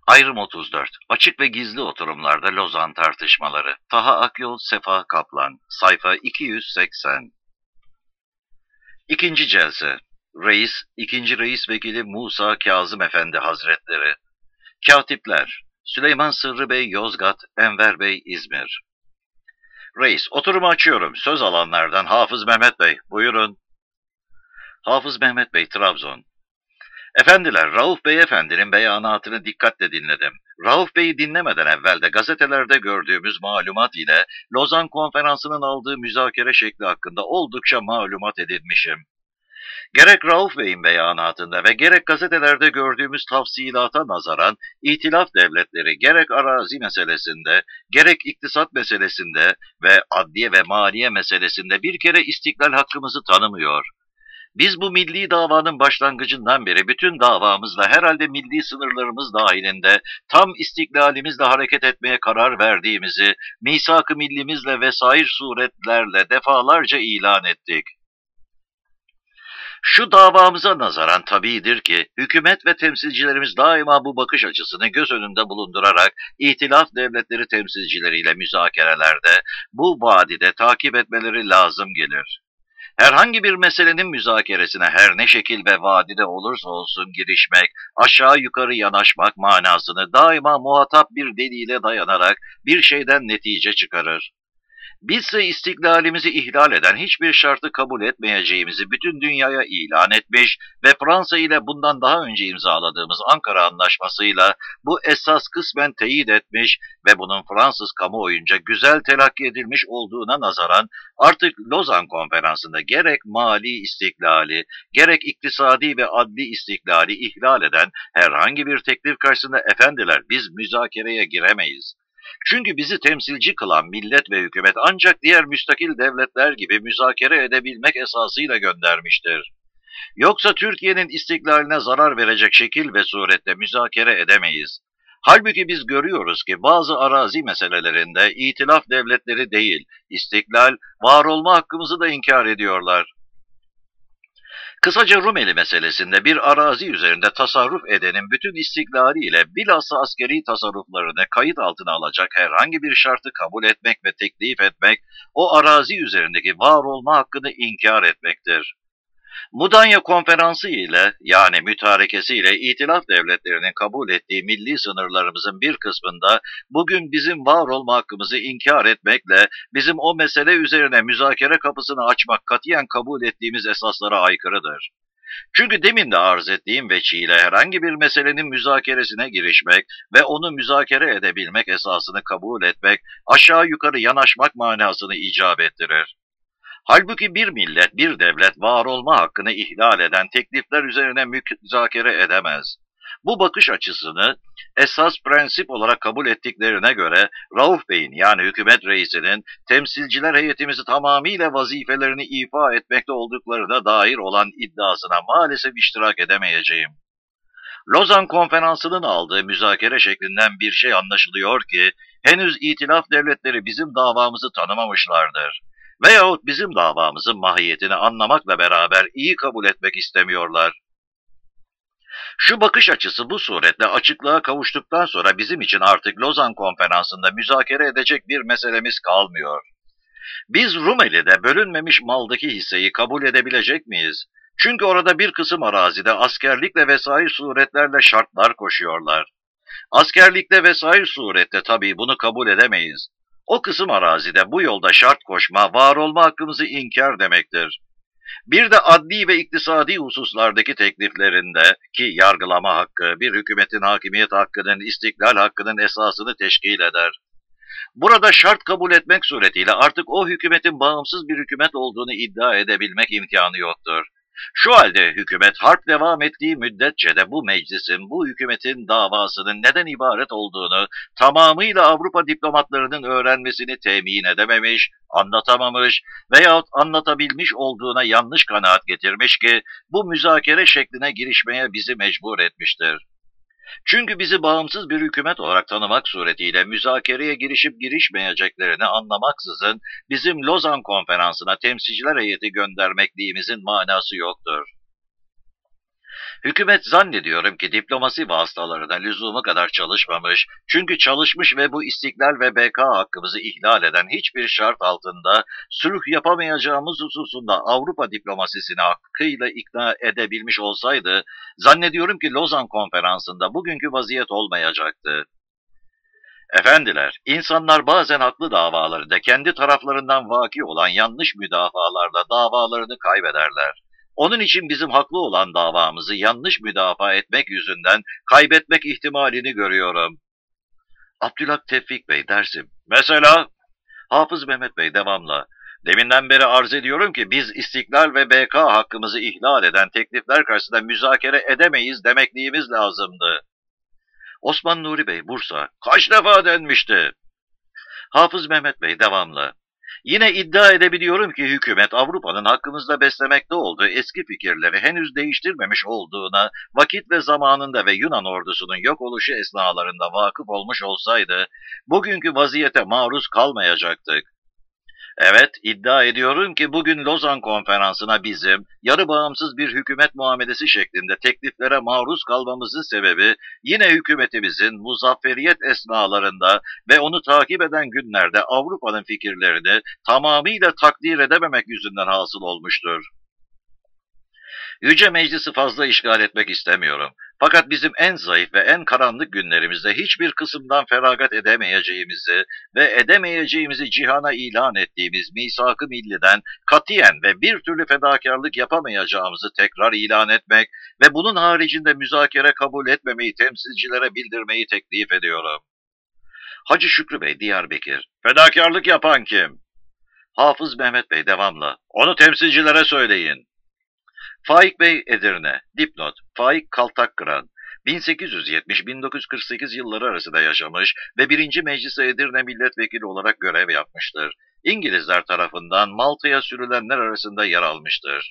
Ayrım 34. Açık ve gizli oturumlarda Lozan tartışmaları. Taha Akyol, Sefa Kaplan. Sayfa 280. İkinci celse. Reis, İkinci Reis Vekili Musa Kazım Efendi Hazretleri. Katipler. Süleyman Sırrı Bey Yozgat, Enver Bey İzmir. Reis, oturumu açıyorum. Söz alanlardan Hafız Mehmet Bey, buyurun. Hafız Mehmet Bey, Trabzon. Efendiler, Rauf Bey Efendi'nin beyanatını dikkatle dinledim. Rauf Bey'i dinlemeden evvel de gazetelerde gördüğümüz malumat ile Lozan Konferansı'nın aldığı müzakere şekli hakkında oldukça malumat edinmişim. Gerek Rauf Bey'in beyanatında ve gerek gazetelerde gördüğümüz tafsilata nazaran İtilaf devletleri gerek arazi meselesinde, gerek iktisat meselesinde ve adliye ve maliye meselesinde bir kere istiklal hakkımızı tanımıyor. Biz bu milli davanın başlangıcından beri bütün davamızla herhalde milli sınırlarımız dahilinde tam istiklalimizle hareket etmeye karar verdiğimizi misak-ı millimizle vesair suretlerle defalarca ilan ettik. Şu davamıza nazaran tabiidir ki hükümet ve temsilcilerimiz daima bu bakış açısını göz önünde bulundurarak İtilaf devletleri temsilcileriyle müzakerelerde bu vadide takip etmeleri lazım gelir. Herhangi bir meselenin müzakeresine her ne şekil ve vadide olursa olsun girişmek, aşağı yukarı yanaşmak manasını daima muhatap bir delile dayanarak bir şeyden netice çıkarır. Bizse istiklalimizi ihlal eden hiçbir şartı kabul etmeyeceğimizi bütün dünyaya ilan etmiş ve Fransa ile bundan daha önce imzaladığımız Ankara Anlaşması'yla bu esas kısmen teyit etmiş ve bunun Fransız kamuoyunca güzel telakki edilmiş olduğuna nazaran artık Lozan Konferansı'nda gerek mali istiklali, gerek iktisadi ve adli istiklali ihlal eden herhangi bir teklif karşısında efendiler biz müzakereye giremeyiz. Çünkü bizi temsilci kılan millet ve hükümet ancak diğer müstakil devletler gibi müzakere edebilmek esasıyla göndermiştir. Yoksa Türkiye'nin istiklaline zarar verecek şekil ve surette müzakere edemeyiz. Halbuki biz görüyoruz ki bazı arazi meselelerinde itilaf devletleri değil, istiklal, var olma hakkımızı da inkar ediyorlar. Kısaca Rumeli meselesinde bir arazi üzerinde tasarruf edenin bütün istiklaliyle bilhassa askeri tasarruflarını kayıt altına alacak herhangi bir şartı kabul etmek ve teklif etmek, o arazi üzerindeki var olma hakkını inkar etmektir. Mudanya Konferansı ile yani mütarekesi ile İtilaf devletlerinin kabul ettiği milli sınırlarımızın bir kısmında bugün bizim var olma hakkımızı inkar etmekle bizim o mesele üzerine müzakere kapısını açmak katiyen kabul ettiğimiz esaslara aykırıdır. Çünkü demin de arz ettiğim veçiyle herhangi bir meselenin müzakeresine girişmek ve onu müzakere edebilmek esasını kabul etmek aşağı yukarı yanaşmak manasını icap ettirir. Halbuki bir millet, bir devlet var olma hakkını ihlal eden teklifler üzerine müzakere edemez. Bu bakış açısını esas prensip olarak kabul ettiklerine göre Rauf Bey'in yani hükümet reisinin temsilciler heyetimizi tamamıyla vazifelerini ifa etmekte olduklarına dair olan iddiasına maalesef iştirak edemeyeceğim. Lozan Konferansı'nın aldığı müzakere şeklinden bir şey anlaşılıyor ki henüz itilaf devletleri bizim davamızı tanımamışlardır. Veyahut bizim davamızın mahiyetini anlamakla beraber iyi kabul etmek istemiyorlar. Şu bakış açısı bu suretle açıklığa kavuştuktan sonra bizim için artık Lozan Konferansı'nda müzakere edecek bir meselemiz kalmıyor. Biz Rumeli'de bölünmemiş maldaki hisseyi kabul edebilecek miyiz? Çünkü orada bir kısım arazide askerlikle vesaire suretlerle şartlar koşuyorlar. Askerlikte vesaire surette tabii bunu kabul edemeyiz. O kısım arazide bu yolda şart koşma, var olma hakkımızı inkar demektir. Bir de adli ve iktisadi hususlardaki tekliflerinde ki yargılama hakkı bir hükümetin hakimiyet hakkının, istiklal hakkının esasını teşkil eder. Burada şart kabul etmek suretiyle artık o hükümetin bağımsız bir hükümet olduğunu iddia edebilmek imkanı yoktur. Şu halde hükümet harp devam ettiği müddetçe de bu meclisin, bu hükümetin davasının neden ibaret olduğunu tamamıyla Avrupa diplomatlarının öğrenmesini temin edememiş, anlatamamış veyahut anlatabilmiş olduğuna yanlış kanaat getirmiş ki bu müzakere şekline girişmeye bizi mecbur etmiştir. Çünkü bizi bağımsız bir hükümet olarak tanımak suretiyle müzakereye girişip girişmeyeceklerini anlamaksızın bizim Lozan Konferansı'na temsilciler heyeti göndermekliğimizin manası yoktur. Hükümet zannediyorum ki diplomasi vasıtalarına lüzumu kadar çalışmamış, çünkü çalışmış ve bu istiklal ve beka hakkımızı ihlal eden hiçbir şart altında sulh yapamayacağımız hususunda Avrupa diplomasisini hakkıyla ikna edebilmiş olsaydı, zannediyorum ki Lozan Konferansı'nda bugünkü vaziyet olmayacaktı. Efendiler, insanlar bazen haklı davalarında kendi taraflarından vaki olan yanlış müdafalarla davalarını kaybederler. Onun için bizim haklı olan davamızı yanlış müdafaa etmek yüzünden kaybetmek ihtimalini görüyorum. Abdülhak Tevfik Bey, Dersim. Mesela Hafız Mehmet Bey, devamla. Deminden beri arz ediyorum ki biz istiklal ve beka hakkımızı ihlal eden teklifler karşısında müzakere edemeyiz demekliğimiz lazımdı. Osman Nuri Bey, Bursa. Kaç defa denmişti? Hafız Mehmet Bey, devamlı. Yine iddia edebiliyorum ki hükümet Avrupa'nın hakkımızda beslemekte olduğu eski fikirleri henüz değiştirmemiş olduğuna vakit ve zamanında ve Yunan ordusunun yok oluşu esnalarında vakıf olmuş olsaydı bugünkü vaziyete maruz kalmayacaktık. Evet, iddia ediyorum ki bugün Lozan Konferansı'na bizim yarı bağımsız bir hükümet muamelesi şeklinde tekliflere maruz kalmamızın sebebi yine hükümetimizin muzafferiyet esnalarında ve onu takip eden günlerde Avrupa'nın fikirlerini tamamıyla takdir edememek yüzünden hasıl olmuştur. Yüce Meclisi fazla işgal etmek istemiyorum. Fakat bizim en zayıf ve en karanlık günlerimizde hiçbir kısımdan feragat edemeyeceğimizi ve edemeyeceğimizi cihana ilan ettiğimiz misak-ı milliden katiyen ve bir türlü fedakarlık yapamayacağımızı tekrar ilan etmek ve bunun haricinde müzakere kabul etmemeyi temsilcilere bildirmeyi teklif ediyorum. Hacı Şükrü Bey, Diyarbakır. Fedakarlık yapan kim? Hafız Mehmet Bey, devamla. Onu temsilcilere söyleyin. Faik Bey, Edirne. Dipnot: Faik Kaltakkıran 1870-1948 yılları arasında yaşamış ve 1. Meclis Edirne milletvekili olarak görev yapmıştır. İngilizler tarafından Malta'ya sürülenler arasında yer almıştır.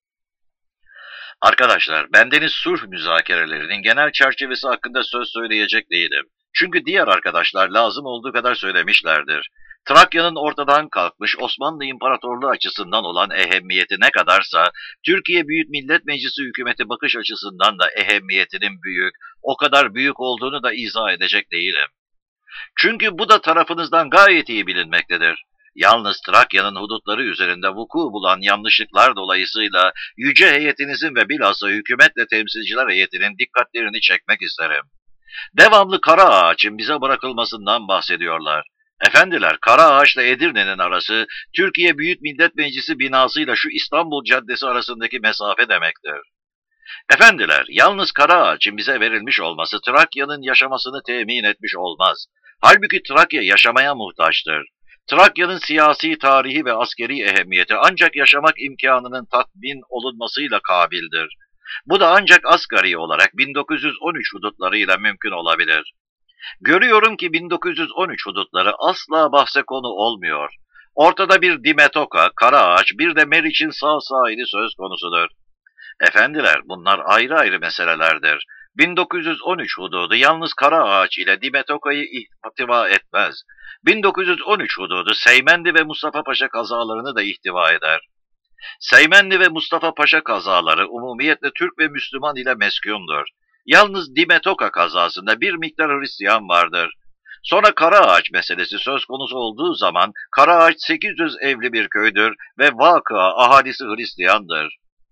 Arkadaşlar, bendeniz sulh müzakerelerinin genel çerçevesi hakkında söz söyleyecek değilim. Çünkü diğer arkadaşlar lazım olduğu kadar söylemişlerdir. Trakya'nın ortadan kalkmış Osmanlı İmparatorluğu açısından olan ehemmiyeti ne kadarsa, Türkiye Büyük Millet Meclisi hükümeti bakış açısından da ehemmiyetinin büyük, o kadar büyük olduğunu da izah edecek değilim. Çünkü bu da tarafınızdan gayet iyi bilinmektedir. Yalnız Trakya'nın hudutları üzerinde vuku bulan yanlışlıklar dolayısıyla yüce heyetinizin ve bilhassa hükümetle temsilciler heyetinin dikkatlerini çekmek isterim. Devamlı Karaağaç'ın bize bırakılmasından bahsediyorlar. Efendiler, Karaağaç'la Edirne'nin arası Türkiye Büyük Millet Meclisi binasıyla şu İstanbul Caddesi arasındaki mesafe demektir. Efendiler, yalnız Karaağaç'ın bize verilmiş olması Trakya'nın yaşamasını temin etmiş olmaz. Halbuki Trakya yaşamaya muhtaçtır. Trakya'nın siyasi, tarihi ve askeri ehemmiyeti ancak yaşamak imkanının tatmin olunmasıyla kabildir. Bu da ancak asgari olarak 1913 hudutlarıyla mümkün olabilir. Görüyorum ki 1913 hudutları asla bahse konu olmuyor. Ortada bir Dimetoka, Karaağaç, bir de Meriç'in sağ sahili söz konusudur. Efendiler, bunlar ayrı ayrı meselelerdir. 1913 hududu yalnız Karaağaç ile Dimetoka'yı ihtiva etmez. 1913 hududu Seymendi ve Mustafa Paşa kazalarını da ihtiva eder. Seymendi ve Mustafa Paşa kazaları umumiyetle Türk ve Müslüman ile meskûndur. Yalnız Dimetoka kazasında bir miktar Hristiyan vardır. Sonra Karaağaç meselesi söz konusu olduğu zaman Karaağaç 800 evli bir köydür ve vakıa ahalisi Hristiyandır.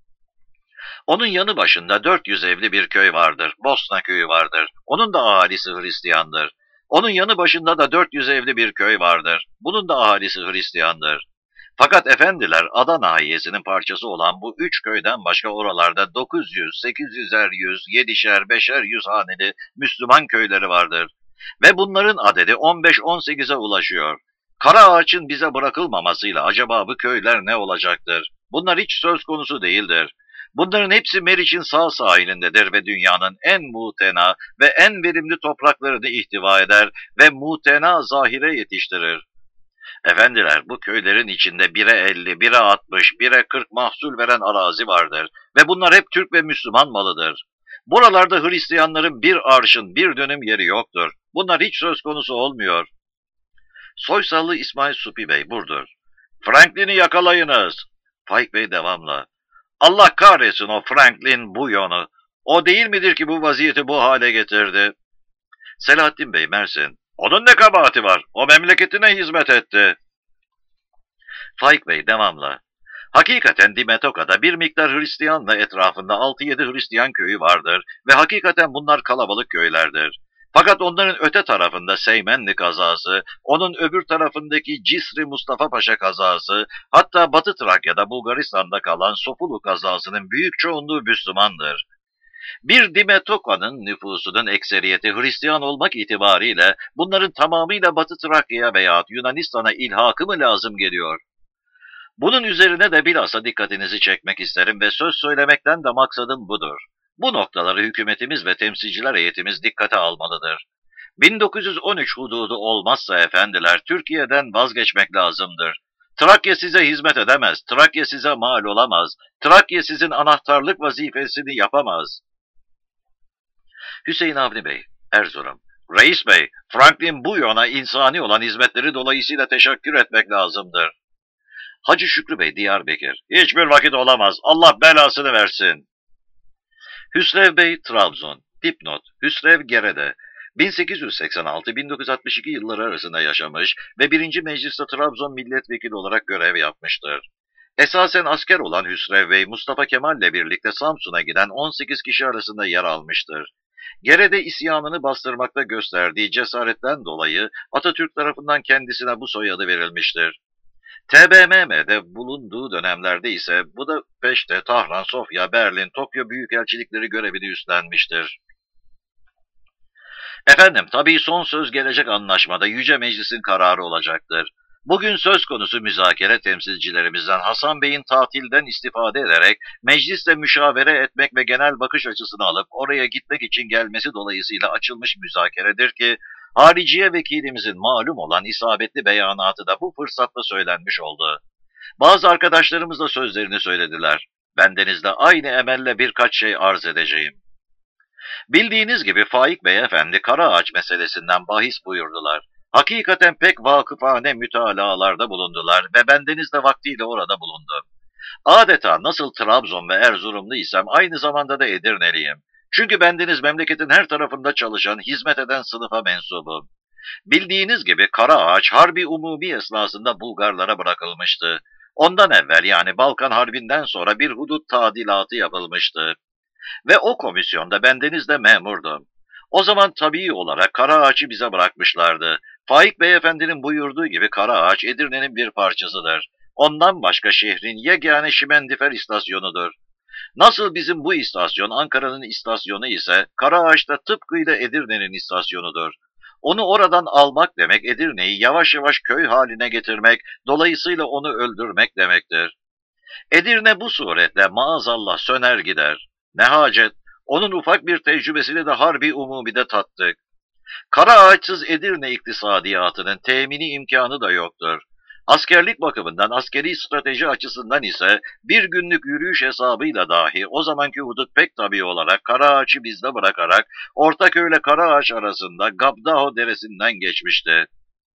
Onun yanı başında 400 evli bir köy vardır, Bosna köyü vardır. Onun da ahalisi Hristiyandır. Onun yanı başında da 400 evli bir köy vardır. Bunun da ahalisi Hristiyandır. Fakat efendiler, Ada nahiyesinin parçası olan bu 3 köyden başka oralarda 900, 800'er yüz, 7'şer, 5'er yüz haneli Müslüman köyleri vardır. Ve bunların adedi 15-18'e ulaşıyor. Karaağaç'ın bize bırakılmamasıyla acaba bu köyler ne olacaktır? Bunlar hiç söz konusu değildir. Bunların hepsi Meriç'in sağ sahilindedir ve dünyanın en mutena ve en verimli topraklarını ihtiva eder ve mutena zahire yetiştirir. Efendiler, bu köylerin içinde 1'e 50, 1'e 60, 1'e 40 mahsul veren arazi vardır ve bunlar hep Türk ve Müslüman malıdır. Buralarda Hristiyanların bir arşın, bir dönüm yeri yoktur. Bunlar hiç söz konusu olmuyor. Soysallı İsmail Supi Bey, Burdur. Franklin'i yakalayınız. Faik Bey, devamla. Allah kahretsin o Franklin Buyon'u. O değil midir ki bu vaziyeti bu hale getirdi? Selahattin Bey Mersin. Onun ne kabahati var? O memleketine hizmet etti. Faik Bey devamla. Hakikaten Dimetoka'da bir miktar Hristiyanla etrafında 6-7 Hristiyan köyü vardır ve hakikaten bunlar kalabalık köylerdir. Fakat onların öte tarafında Seymenli kazası, onun öbür tarafındaki Cisri Mustafa Paşa kazası, hatta Batı Trakya'da Bulgaristan'da kalan Sofulu kazasının büyük çoğunluğu Müslümandır. Bir Dimetoka'nın nüfusunun ekseriyeti Hristiyan olmak itibariyle bunların tamamıyla Batı Trakya'ya veya Yunanistan'a ilhakı mı lazım geliyor? Bunun üzerine de bilhassa dikkatinizi çekmek isterim ve söz söylemekten de maksadım budur. Bu noktaları hükümetimiz ve temsilciler heyetimiz dikkate almalıdır. 1913 hududu olmazsa efendiler Türkiye'den vazgeçmek lazımdır. Trakya size hizmet edemez, Trakya size mal olamaz, Trakya sizin anahtarlık vazifesini yapamaz. Hüseyin Avni Bey, Erzurum. Reis Bey, Franklin Buyon'a insani olan hizmetleri dolayısıyla teşekkür etmek lazımdır. Hacı Şükrü Bey, Diyarbakır. Hiçbir vakit olamaz. Allah belasını versin. Hüsrev Bey, Trabzon. Dipnot. Hüsrev Gerede. 1886-1962 yılları arasında yaşamış ve 1. Meclis'te Trabzon milletvekili olarak görev yapmıştır. Esasen asker olan Hüsrev Bey, Mustafa Kemal'le birlikte Samsun'a giden 18 kişi arasında yer almıştır. Gerede isyanını bastırmakta gösterdiği cesaretten dolayı Atatürk tarafından kendisine bu soyadı verilmiştir. TBMM'de bulunduğu dönemlerde ise Budapeşte, Tahran, Sofya, Berlin, Tokyo büyükelçilikleri görevini üstlenmiştir. Efendim, tabii son söz gelecek anlaşmada Yüce Meclis'in kararı olacaktır. Bugün söz konusu müzakere temsilcilerimizden Hasan Bey'in tatilden istifade ederek meclisle müşavere etmek ve genel bakış açısını alıp oraya gitmek için gelmesi dolayısıyla açılmış müzakeredir ki, hariciye vekilimizin malum olan isabetli beyanatı da bu fırsatla söylenmiş oldu. Bazı arkadaşlarımız da sözlerini söylediler. Bendeniz de aynı emelle birkaç şey arz edeceğim. Bildiğiniz gibi Faik Beyefendi Karaağaç meselesinden bahis buyurdular. Hakikaten pek vakıfane mütalalarda bulundular ve bendeniz de vaktiyle orada bulundum. Adeta nasıl Trabzon ve Erzurumlu isem aynı zamanda da Edirneliyim. Çünkü bendeniz memleketin her tarafında çalışan, hizmet eden sınıfa mensubum. Bildiğiniz gibi Karaağaç Harbi Umumi esnasında Bulgarlara bırakılmıştı. Ondan evvel yani Balkan Harbi'nden sonra bir hudut tadilatı yapılmıştı. Ve o komisyonda bendeniz de memurdum. O zaman tabii olarak Karaağaç'ı bize bırakmışlardı. Faik Beyefendi'nin buyurduğu gibi Karaağaç Edirne'nin bir parçasıdır. Ondan başka şehrin yegane şimendifer istasyonudur. Nasıl bizim bu istasyon Ankara'nın istasyonu ise Karaağaç'ta tıpkıyla Edirne'nin istasyonudur. Onu oradan almak demek Edirne'yi yavaş yavaş köy haline getirmek, dolayısıyla onu öldürmek demektir. Edirne bu suretle maazallah söner gider. Ne hacet, onun ufak bir tecrübesini de Harbi Umumi'de tattık. Karaağaçsız Edirne iktisadiyatının temini imkanı da yoktur. Askerlik bakımından, askeri strateji açısından ise bir günlük yürüyüş hesabıyla dahi o zamanki hudut pek tabii olarak Karaağaç'ı bizde bırakarak Ortaköy ile Karaağaç arasında Gabdaho deresinden geçmişti.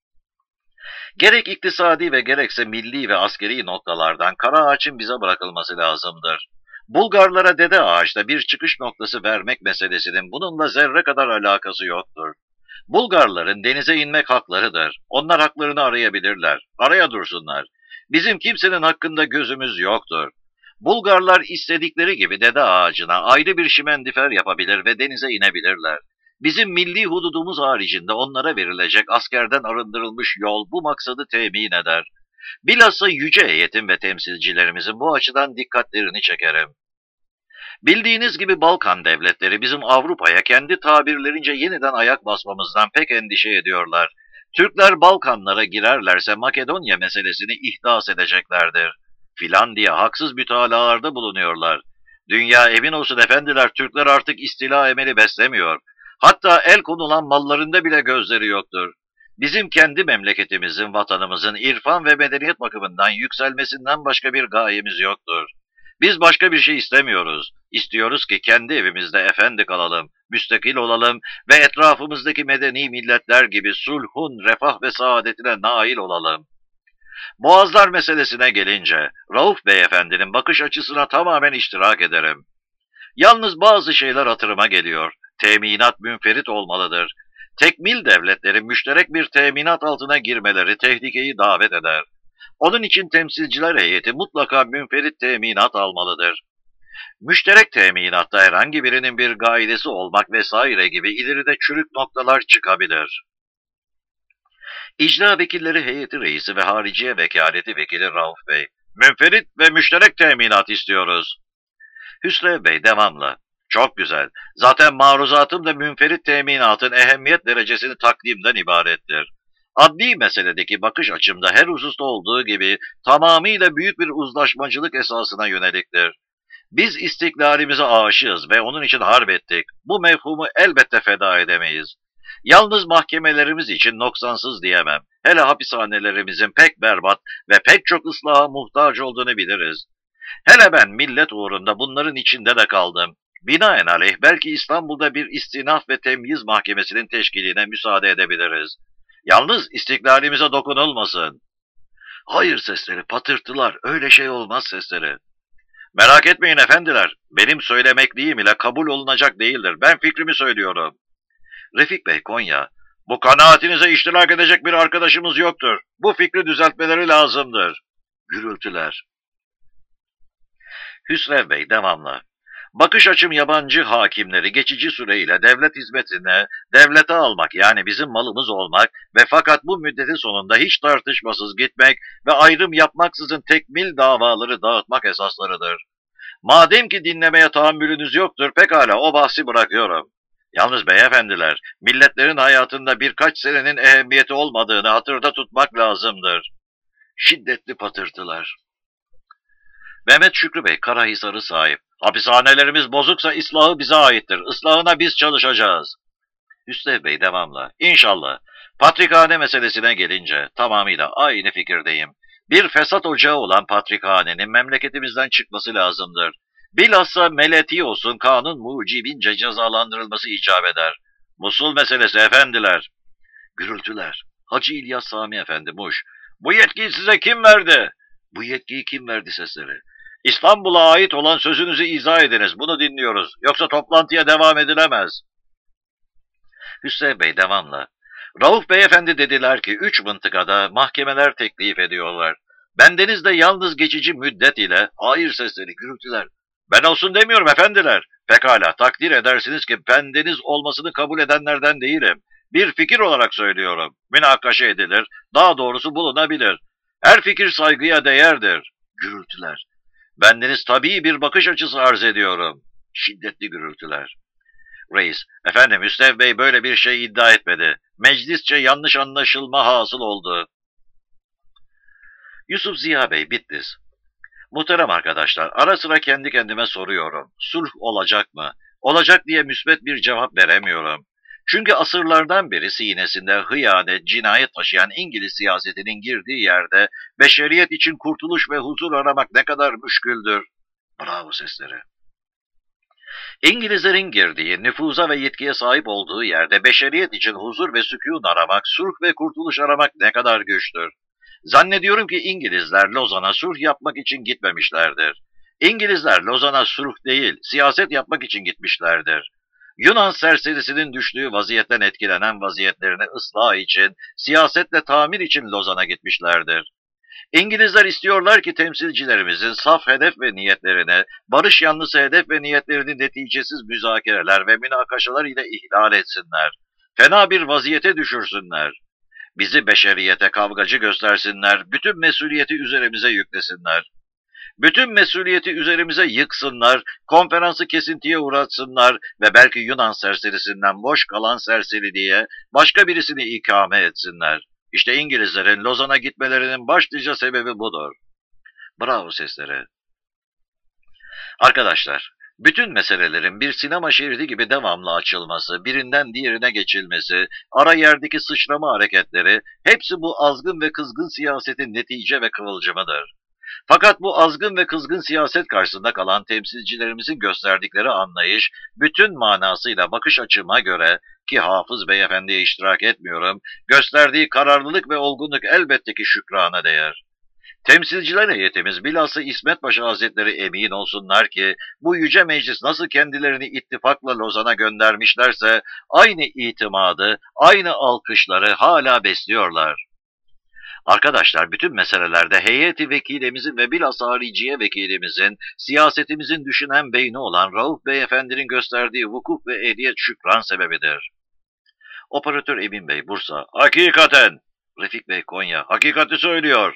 Gerek iktisadi ve gerekse milli ve askeri noktalardan Karaağaç'ın bize bırakılması lazımdır. Bulgarlara Dede Ağaç'ta bir çıkış noktası vermek meselesinin bununla zerre kadar alakası yoktur. Bulgarların denize inmek haklarıdır. Onlar haklarını arayabilirler. Araya dursunlar. Bizim kimsenin hakkında gözümüz yoktur. Bulgarlar istedikleri gibi Dede Ağacı'na ayrı bir şimendifer yapabilir ve denize inebilirler. Bizim milli hududumuz haricinde onlara verilecek askerden arındırılmış yol bu maksadı temin eder. Bilhassa yüce heyetin ve temsilcilerimizin bu açıdan dikkatlerini çekerim. Bildiğiniz gibi Balkan devletleri bizim Avrupa'ya kendi tabirlerince yeniden ayak basmamızdan pek endişe ediyorlar. Türkler Balkanlara girerlerse Makedonya meselesini ihdas edeceklerdir. Filan diye haksız mütalalarda bulunuyorlar. Dünya emin olsun efendiler, Türkler artık istila emeli beslemiyor. Hatta el konulan mallarında bile gözleri yoktur. Bizim kendi memleketimizin, vatanımızın irfan ve medeniyet bakımından yükselmesinden başka bir gayemiz yoktur. Biz başka bir şey istemiyoruz. İstiyoruz ki kendi evimizde efendi kalalım, müstakil olalım ve etrafımızdaki medeni milletler gibi sulhun, refah ve saadetine nail olalım. Boğazlar meselesine gelince, Rauf Beyefendinin bakış açısına tamamen iştirak ederim. Yalnız bazı şeyler hatırıma geliyor. Teminat münferit olmalıdır. Tekmil devletlerin müşterek bir teminat altına girmeleri tehlikeyi davet eder. Onun için temsilciler heyeti mutlaka münferit teminat almalıdır. Müşterek teminatta herhangi birinin bir gailesi olmak vesaire gibi ileride çürük noktalar çıkabilir. İcra Vekilleri Heyeti Reisi ve Hariciye Vekaleti Vekili Rauf Bey, münferit ve müşterek teminat istiyoruz. Hüsrev Bey devamlı. Çok güzel. Zaten maruzatım da münferit teminatın ehemmiyet derecesini takdimden ibarettir. Adli meseledeki bakış açımda her hususta olduğu gibi tamamıyla büyük bir uzlaşmacılık esasına yöneliktir. Biz istiklalimize aşığız ve onun için harp ettik. Bu mefhumu elbette feda edemeyiz. Yalnız mahkemelerimiz için noksansız diyemem. Hele hapishanelerimizin pek berbat ve pek çok ıslaha muhtaç olduğunu biliriz. Hele ben millet uğrunda bunların içinde de kaldım. Binaenaleyh belki İstanbul'da bir istinaf ve temyiz mahkemesinin teşkiline müsaade edebiliriz. Yalnız istiklalimize dokunulmasın. Hayır sesleri, patırtılar, öyle şey olmaz sesleri. Merak etmeyin efendiler, benim söylemekliğim ile kabul olunacak değildir. Ben fikrimi söylüyorum. Refik Bey Konya, bu kanaatinize iştirak edecek bir arkadaşımız yoktur. Bu fikri düzeltmeleri lazımdır. Gürültüler. Hüsrev Bey devamlı. Bakış açım yabancı hakimleri geçici süreyle devlet hizmetine, devlete almak yani bizim malımız olmak ve fakat bu müddetin sonunda hiç tartışmasız gitmek ve ayrım yapmaksızın tekmil davaları dağıtmak esaslarıdır. Madem ki dinlemeye tahammülünüz yoktur pekala o bahsi bırakıyorum. Yalnız beyefendiler, milletlerin hayatında birkaç senenin ehemmiyeti olmadığını hatırda tutmak lazımdır. Şiddetli patırtılar. Mehmet Şükrü Bey, Karahisar'ı sahip. Hapishanelerimiz bozuksa ıslahı bize aittir. Islahına biz çalışacağız. Hüsrev Bey devamlı. İnşallah. Patrikhane meselesine gelince tamamıyla aynı fikirdeyim. Bir fesat ocağı olan patrikhanenin memleketimizden çıkması lazımdır. Bilhassa Meletios'un kanun mucibince cezalandırılması icap eder. Musul meselesi efendiler. Gürültüler. Hacı İlyas Sami Efendi Muş. Bu yetkiyi size kim verdi? Bu yetkiyi kim verdi sesleri? İstanbul'a ait olan sözünüzü izah ediniz. Bunu dinliyoruz. Yoksa toplantıya devam edilemez. Hüsrev Bey devamlı. Rauf Beyefendi dediler ki 3 mıntıkada mahkemeler teklif ediyorlar. Bendeniz de yalnız geçici müddet ile hayır sesleri, gürültüler. Ben olsun demiyorum efendiler. Pekala takdir edersiniz ki bendeniz olmasını kabul edenlerden değilim. Bir fikir olarak söylüyorum. Münakaşa edilir, daha doğrusu bulunabilir. Her fikir saygıya değerdir. Gürültüler. Bendeniz tabii bir bakış açısı arz ediyorum. Şiddetli gürültüler. Reis, efendim Hüsrev Bey böyle bir şey iddia etmedi. Meclisçe yanlış anlaşılma hasıl oldu. Yusuf Ziya Bey, Bitlis. Muhterem arkadaşlar, ara sıra kendi kendime soruyorum. Sulh olacak mı? Olacak diye müsbet bir cevap veremiyorum. Çünkü asırlardan beri sinesinde hıyanet, cinayet taşıyan İngiliz siyasetinin girdiği yerde beşeriyet için kurtuluş ve huzur aramak ne kadar müşküldür. Bravo sesleri. İngilizlerin girdiği, nüfuza ve yetkiye sahip olduğu yerde beşeriyet için huzur ve sükûn aramak, sulh ve kurtuluş aramak ne kadar güçtür. Zannediyorum ki İngilizler Lozan'a sulh yapmak için gitmemişlerdir. İngilizler Lozan'a sulh değil, siyaset yapmak için gitmişlerdir. Yunan serserisinin düştüğü vaziyetten etkilenen vaziyetlerini ıslah için, siyasetle tamir için Lozan'a gitmişlerdir. İngilizler istiyorlar ki temsilcilerimizin saf hedef ve niyetlerini, barış yanlısı hedef ve niyetlerini neticesiz müzakereler ve münakaşalar ile ihlal etsinler. Fena bir vaziyete düşürsünler. Bizi beşeriyete kavgacı göstersinler, bütün mesuliyeti üzerimize yüklesinler. Bütün mesuliyeti üzerimize yıksınlar, konferansı kesintiye uğratsınlar ve belki Yunan serserisinden boş kalan serseri diye başka birisini ikame etsinler. İşte İngilizlerin Lozan'a gitmelerinin başlıca sebebi budur. Bravo sesleri. Arkadaşlar, bütün meselelerin bir sinema şeridi gibi devamlı açılması, birinden diğerine geçilmesi, ara yerdeki sıçrama hareketleri, hepsi bu azgın ve kızgın siyasetin netice ve kıvılcımıdır. Fakat bu azgın ve kızgın siyaset karşısında kalan temsilcilerimizin gösterdikleri anlayış, bütün manasıyla bakış açıma göre, ki Hafız Beyefendi'ye iştirak etmiyorum, gösterdiği kararlılık ve olgunluk elbette ki şükrana değer. Temsilciler heyetimiz bilhassa İsmet Paşa Hazretleri emin olsunlar ki bu yüce meclis nasıl kendilerini ittifakla Lozan'a göndermişlerse aynı itimadı, aynı alkışları hala besliyorlar. Arkadaşlar bütün meselelerde heyeti vekilimizin ve bilhassa hariciye vekilimizin, siyasetimizin düşünen beyni olan Rauf Beyefendi'nin gösterdiği hukuk ve ehliyet şükran sebebidir. Operatör Emin Bey, Bursa. Hakikaten. Refik Bey, Konya. Hakikati söylüyor.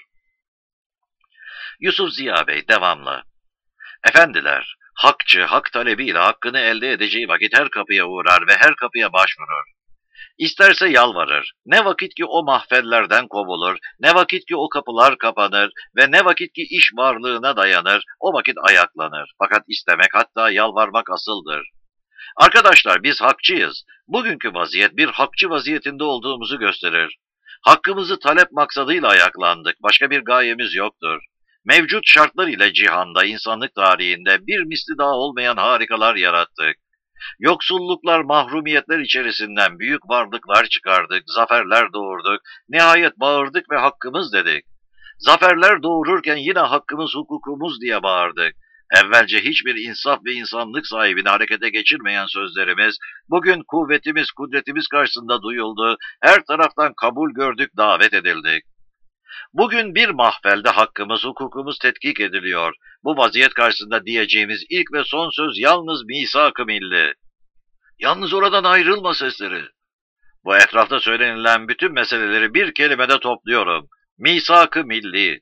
Yusuf Ziya Bey, devamlı. Efendiler, hakçı, hak talebiyle hakkını elde edeceği vakit her kapıya uğrar ve her kapıya başvurur. İsterse yalvarır. Ne vakit ki o mahfellerden kovulur, ne vakit ki o kapılar kapanır ve ne vakit ki iş varlığına dayanır, o vakit ayaklanır. Fakat istemek hatta yalvarmak asıldır. Arkadaşlar biz hakçıyız. Bugünkü vaziyet bir hakçı vaziyetinde olduğumuzu gösterir. Hakkımızı talep maksadıyla ayaklandık. Başka bir gayemiz yoktur. Mevcut şartlar ile cihanda, insanlık tarihinde bir misli daha olmayan harikalar yarattık. Yoksulluklar, mahrumiyetler içerisinden büyük varlıklar çıkardık, zaferler doğurduk, nihayet bağırdık ve hakkımız dedik. Zaferler doğururken yine hakkımız, hukukumuz diye bağırdık. Evvelce hiçbir insaf ve insanlık sahibini harekete geçirmeyen sözlerimiz, bugün kuvvetimiz, kudretimiz karşısında duyuldu, her taraftan kabul gördük, davet edildik. Bugün bir mahfelde hakkımız, hukukumuz tetkik ediliyor. Bu vaziyet karşısında diyeceğimiz ilk ve son söz yalnız misak-ı milli. Yalnız oradan ayrılma sesleri. Bu etrafta söylenilen bütün meseleleri bir kelimede topluyorum. Misak-ı milli.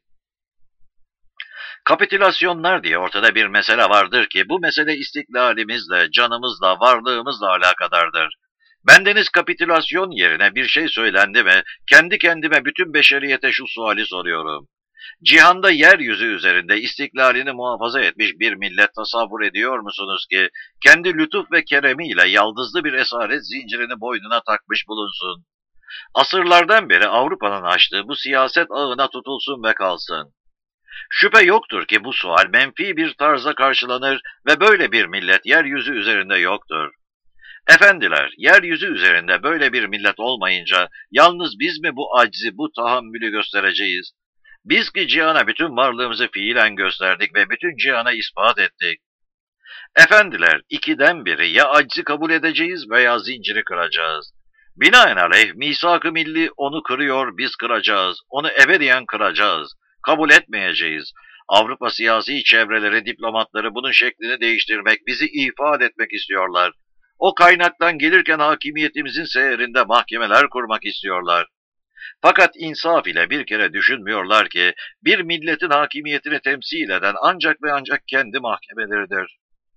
Kapitülasyonlar diye ortada bir mesele vardır ki bu mesele istiklalimizle, canımızla, varlığımızla alakadardır. Bendeniz kapitülasyon yerine bir şey söylendi mi, kendi kendime bütün beşeriyete şu suali soruyorum. Cihanda yeryüzü üzerinde istiklalini muhafaza etmiş bir millet tasavvur ediyor musunuz ki, kendi lütuf ve keremiyle yaldızlı bir esaret zincirini boynuna takmış bulunsun? Asırlardan beri Avrupa'nın açtığı bu siyaset ağına tutulsun ve kalsın. Şüphe yoktur ki bu sual menfi bir tarzda karşılanır ve böyle bir millet yeryüzü üzerinde yoktur. Efendiler, yeryüzü üzerinde böyle bir millet olmayınca yalnız biz mi bu aczi, bu tahammülü göstereceğiz? Biz ki cihana bütün varlığımızı fiilen gösterdik ve bütün cihana ispat ettik. Efendiler, ikiden biri ya aczi kabul edeceğiz veya zinciri kıracağız. Binaenaleyh misak-ı milli onu kırıyor, biz kıracağız. Onu ebediyen kıracağız. Kabul etmeyeceğiz. Avrupa siyasi çevreleri, diplomatları bunun şeklini değiştirmek, bizi ifade etmek istiyorlar. O kaynaktan gelirken hakimiyetimizin seyrinde mahkemeler kurmak istiyorlar. Fakat insaf ile bir kere düşünmüyorlar ki bir milletin hakimiyetini temsil eden ancak ve ancak kendi mahkemeleridir.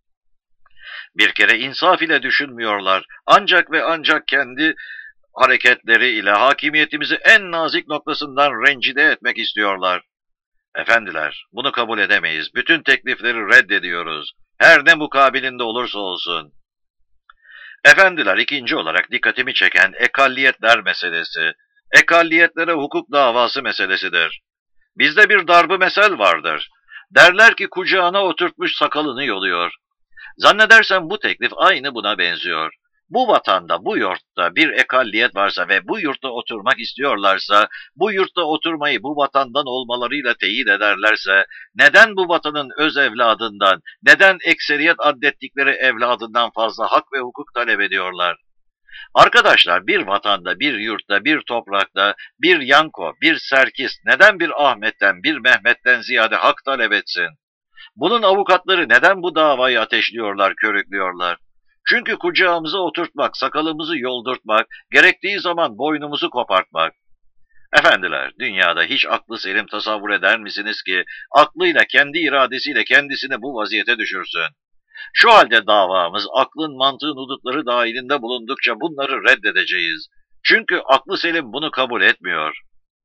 Bir kere insaf ile düşünmüyorlar. Ancak ve ancak kendi hareketleri ile hakimiyetimizi en nazik noktasından rencide etmek istiyorlar. Efendiler, bunu kabul edemeyiz. Bütün teklifleri reddediyoruz. Her ne mukabilinde olursa olsun. Efendiler, ikinci olarak dikkatimi çeken ekalliyetler meselesi. Ekalliyetlere hukuk davası meselesidir. Bizde bir darb-ı mesel vardır. Derler ki kucağına oturtmuş sakalını yoluyor. Zannedersem bu teklif aynı buna benziyor. Bu vatanda, bu yurtta bir ekalliyet varsa ve bu yurtta oturmak istiyorlarsa, bu yurtta oturmayı bu vatandan olmalarıyla teyit ederlerse, neden bu vatanın öz evladından, neden ekseriyet addettikleri evladından fazla hak ve hukuk talep ediyorlar? Arkadaşlar bir vatanda, bir yurtta, bir toprakta, bir Yanko, bir Serkis neden bir Ahmet'ten, bir Mehmet'ten ziyade hak talep etsin? Bunun avukatları neden bu davayı ateşliyorlar, körüklüyorlar? Çünkü kucağımıza oturtmak, sakalımızı yoldurtmak, gerektiği zaman boynumuzu kopartmak. Efendiler, dünyada hiç aklı selim tasavvur eder misiniz ki aklıyla, kendi iradesiyle kendisini bu vaziyete düşürsün? Şu halde davamız aklın mantığın hudutları dahilinde bulundukça bunları reddedeceğiz. Çünkü aklı selim bunu kabul etmiyor.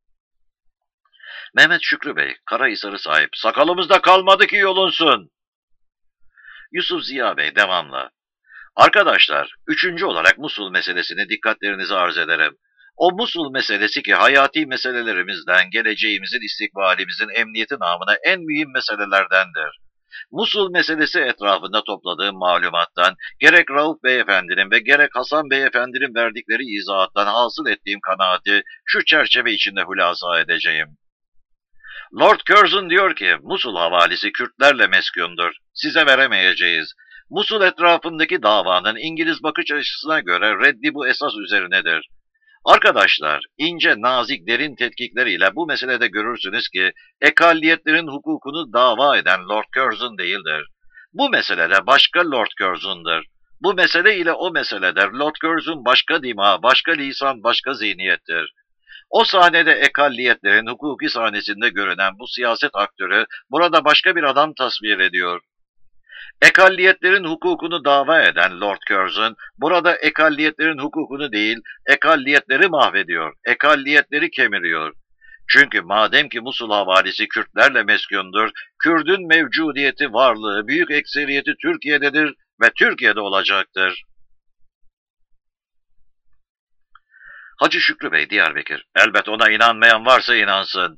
Mehmet Şükrü Bey, Karahisar'ı sahip, sakalımızda kalmadı ki yolunsun. Yusuf Ziya Bey, devamlı. Arkadaşlar, üçüncü olarak Musul meselesini dikkatlerinize arz ederim. O Musul meselesi ki hayati meselelerimizden, geleceğimizin, istikbalimizin, emniyeti namına en mühim meselelerdendir. Musul meselesi etrafında topladığım malumattan, gerek Rauf Beyefendi'nin ve gerek Hasan Beyefendi'nin verdikleri izahattan hasıl ettiğim kanaati şu çerçeve içinde hülasa edeceğim. Lord Curzon diyor ki, Musul havalisi Kürtlerle meskundur. Size veremeyeceğiz. Musul etrafındaki davanın İngiliz bakış açısına göre reddi bu esas üzerinedir. Arkadaşlar, ince, nazik, derin tetkikleriyle bu meselede görürsünüz ki, ekalliyetlerin hukukunu dava eden Lord Curzon değildir. Bu meselede başka Lord Curzon'dur. Bu mesele ile o meseledir. Lord Curzon başka dima, başka lisan, başka zihniyettir. O sahnede ekalliyetlerin hukuki sahnesinde görünen bu siyaset aktörü burada başka bir adam tasvir ediyor. Ekalliyetlerin hukukunu dava eden Lord Curzon, burada ekalliyetlerin hukukunu değil, ekalliyetleri mahvediyor, ekalliyetleri kemiriyor. Çünkü madem ki Musul havalisi Kürtlerle meskundur, Kürdün mevcudiyeti, varlığı, büyük ekseriyeti Türkiye'dedir ve Türkiye'de olacaktır. Hacı Şükrü Bey, Diyarbakır, elbet ona inanmayan varsa inansın.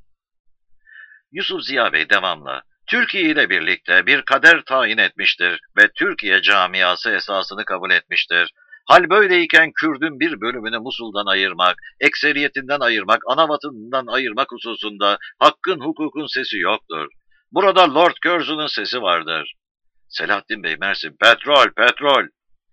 Yusuf Ziya Bey devamlı, Türkiye ile birlikte bir kader tayin etmiştir ve Türkiye camiası esasını kabul etmiştir. Hal böyleyken Kürdün bir bölümünü Musul'dan ayırmak, ekseriyetinden ayırmak, ana vatanından ayırmak hususunda hakkın hukukun sesi yoktur. Burada Lord Curzon'un sesi vardır. Selahattin Bey, Mersin, petrol, petrol.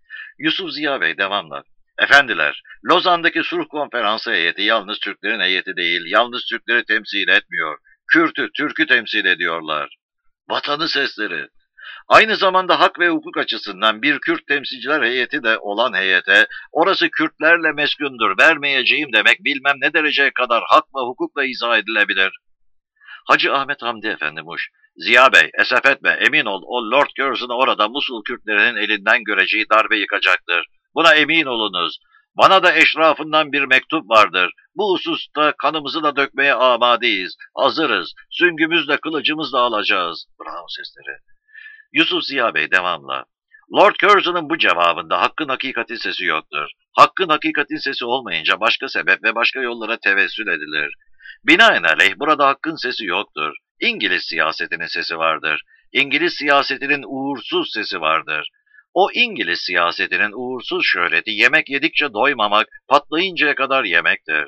Yusuf Ziya Bey devamlı. Efendiler, Lozan'daki sulh konferansı heyeti yalnız Türklerin heyeti değil, yalnız Türkleri temsil etmiyor. Kürt'ü, Türk'ü temsil ediyorlar. Vatanı sesleri. Aynı zamanda hak ve hukuk açısından bir Kürt temsilciler heyeti de olan heyete, orası Kürtlerle meskundur, vermeyeceğim demek bilmem ne dereceye kadar hak ve hukukla izah edilebilir. Hacı Ahmet Hamdi Efendi Muş, Ziya Bey, esef etme, emin ol, o Lord Curzon'u orada Musul Kürtlerinin elinden göreceği darbe yıkacaktır. Buna emin olunuz. Bana da eşrafından bir mektup vardır. Bu hususta kanımızı da dökmeye amadeyiz. Hazırız. Süngümüzle kılıcımızla alacağız. Bravo sesleri. Yusuf Ziya Bey devamla. Lord Curzon'un bu cevabında hakkın hakikatin sesi yoktur. Hakkın hakikatin sesi olmayınca başka sebep ve başka yollara tevessül edilir. Binaenaleyh burada hakkın sesi yoktur. İngiliz siyasetinin sesi vardır. İngiliz siyasetinin uğursuz sesi vardır. O İngiliz siyasetinin uğursuz şöhreti yemek yedikçe doymamak, patlayıncaya kadar yemektir.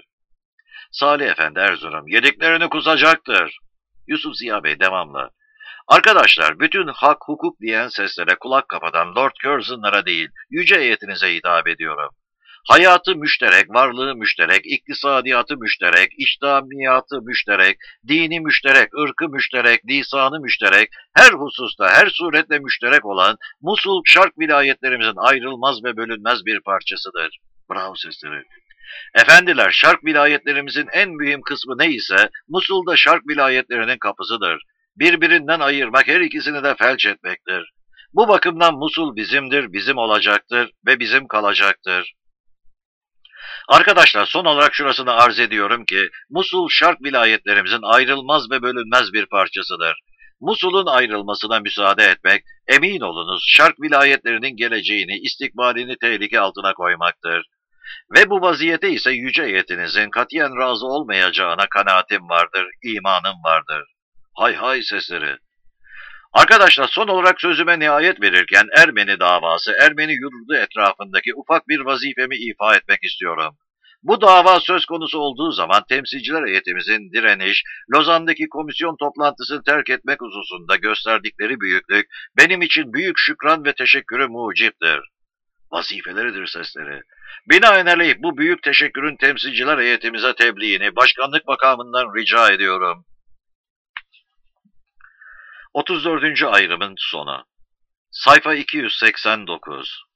Salih Efendi Erzurum, yediklerini kusacaktır. Yusuf Ziya Bey devamlı. Arkadaşlar, bütün hak hukuk diyen seslere kulak kapatan Lord Curzon'lara değil, yüce heyetinize hitap ediyorum. Hayatı müşterek, varlığı müşterek, iktisadiyatı müşterek, İslamiyatı müşterek, dini müşterek, ırkı müşterek, lisanı müşterek, her hususta, her suretle müşterek olan Musul Şark vilayetlerimizin ayrılmaz ve bölünmez bir parçasıdır. Bravo sesleri. Efendiler, Şark vilayetlerimizin en mühim kısmı neyse, Musul'da Şark vilayetlerinin kapısıdır. Birbirinden ayırmak her ikisini de felç etmektir. Bu bakımdan Musul bizimdir, bizim olacaktır ve bizim kalacaktır. Arkadaşlar, son olarak şurasını arz ediyorum ki, Musul Şark vilayetlerimizin ayrılmaz ve bölünmez bir parçasıdır. Musul'un ayrılmasına müsaade etmek, emin olunuz Şark vilayetlerinin geleceğini, istikbalini tehlike altına koymaktır. Ve bu vaziyete ise yüce heyetinizin katiyen razı olmayacağına kanaatim vardır, imanım vardır. Hay hay sesleri. Arkadaşlar, son olarak sözüme nihayet verirken Ermeni davası, Ermeni yurdu etrafındaki ufak bir vazifemi ifa etmek istiyorum. Bu dava söz konusu olduğu zaman temsilciler heyetimizin direniş, Lozan'daki komisyon toplantısını terk etmek hususunda gösterdikleri büyüklük benim için büyük şükran ve teşekkürü muciptir. Vazifeleridir sesleri. Binaenaleyh bu büyük teşekkürün temsilciler heyetimize tebliğini başkanlık makamından rica ediyorum. 34. ayrımın sonu. Sayfa 289.